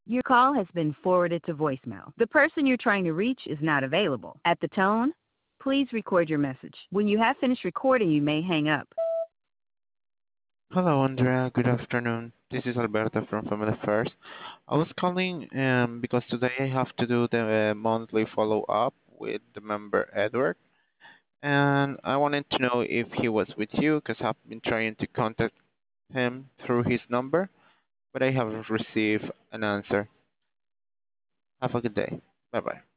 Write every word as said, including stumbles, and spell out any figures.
Your call has been forwarded to voicemail. The person you're trying to reach is not available. At the tone, please record your message. When you have finished recording, you may hang up. Hello, Andrea. Good afternoon. This is Alberto from Family First. I was calling um, because today I have to do the uh, monthly follow-up with the member Edward, and I wanted to know if he was with you because I've been trying to contact him through his number, but I haven't received an answer. Have a good day. Bye bye.